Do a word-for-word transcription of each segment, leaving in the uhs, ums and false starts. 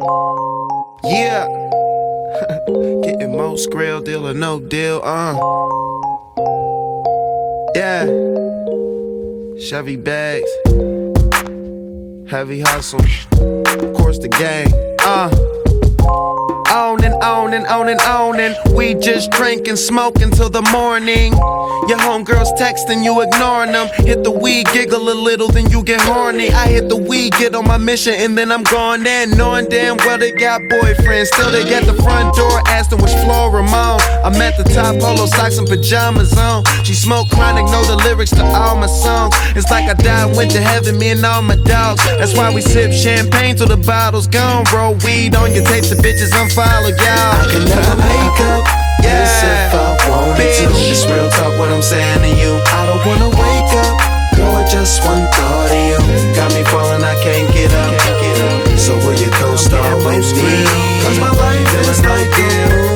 Yeah. Getting most grill deal or no deal, uh. Yeah. Chevy bags. Heavy hustle. Of course the gang, uh. On and on and on and on and we just drink and smoke until the morning. Your homegirls texting, you ignoring them. Hit the weed, giggle a little, then you get horny. I hit the weed, get on my mission, and then I'm gone in. Knowing damn well they got boyfriends. Still they got the front door, asked them which floor I'm on. I'm at the top, polo socks and pajamas on. She smoke chronic, know the lyrics to all my songs. It's like I died, went to heaven, me and all my dogs. That's why we sip champagne till the bottle's gone. Roll weed on your tapes, the bitches unfollow y'all. I can never make up Yeah. this if I wanted Bitch. to. It's real talk what I'm saying to you. I don't wanna wake up, Lord, just one thought of you. Got me falling, I can't get up, can't get up. So will you co-star with me? Cause my life is like a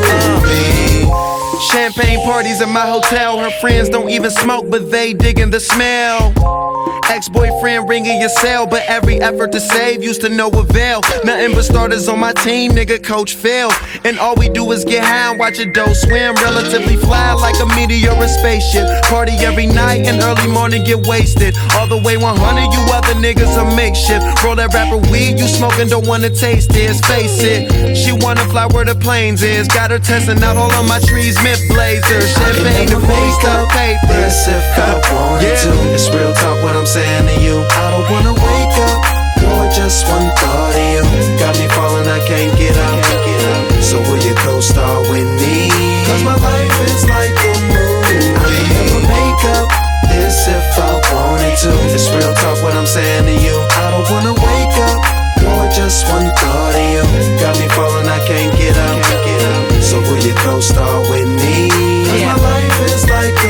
movie. Champagne parties at my hotel. Her friends don't even smoke, but they digging the smell. Ex-boyfriend ringing your cell, but every effort to save used to no avail. Nothing but starters on my team, nigga, coach failed. And all we do is get high and watch a doe swim. Relatively fly like a meteor or spaceship. Party every night and early morning get wasted. All the way one hundred, you other niggas a makeshift. Roll that rapper weed, you smoking, don't wanna taste it. Face it, she wanna fly where the planes is. Got her testing out all of my trees, mint blazers. Champagne to make up paper. This if I wanted Yeah. to. It's real talk what I'm saying to you. I don't wanna wake up, Lord, just one thought of you. Got me falling, I can't get up, can't get up. So will you co-star with me? Cause my life is like a movie. I can never make up this if I wanted to. It's real talk what I'm saying to you. I don't wanna wake up, Lord, just one thought of you. Got me falling, I can't get up, can't get up. So will you co-star with me? Cause my life is like a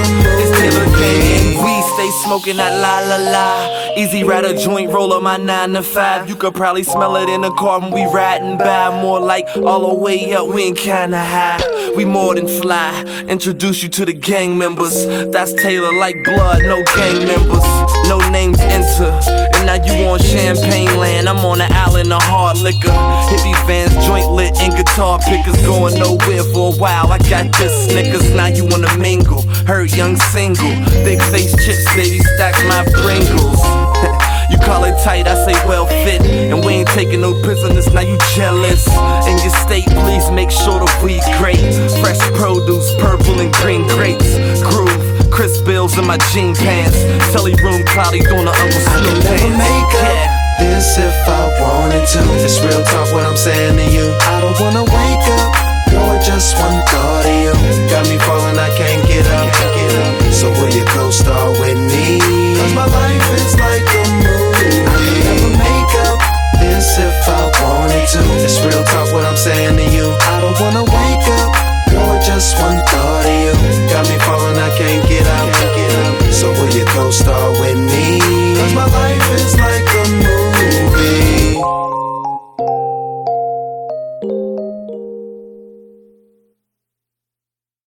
movie. We stay smoking that la la la. Easy rider joint, roll up my nine to five. You could probably smell it in the car when we riding by. More like all the way up, we ain't kinda high. We more than fly. Introduce you to the gang members. That's Taylor like blood, no gang members. No names enter. And now you on champagne land. I'm on the island of hard liquor. Hippie fans, joint lit, and guitar pickers going nowhere for a while. I got this Snickers, now you wanna mingle. Heard young single, big face chips, baby, stack my Pringles. You call it tight, I say well fit. And we ain't taking no prisoners, now you jealous. In your state, please make sure the weed great. Fresh produce, purple and green grapes. Groove, crisp bills in my jean pants. Telly room cloudy, doing the Uncle I Snoop can never dance. make up Yeah. this if I wanted to. It's real talk what I'm saying to you. I don't wanna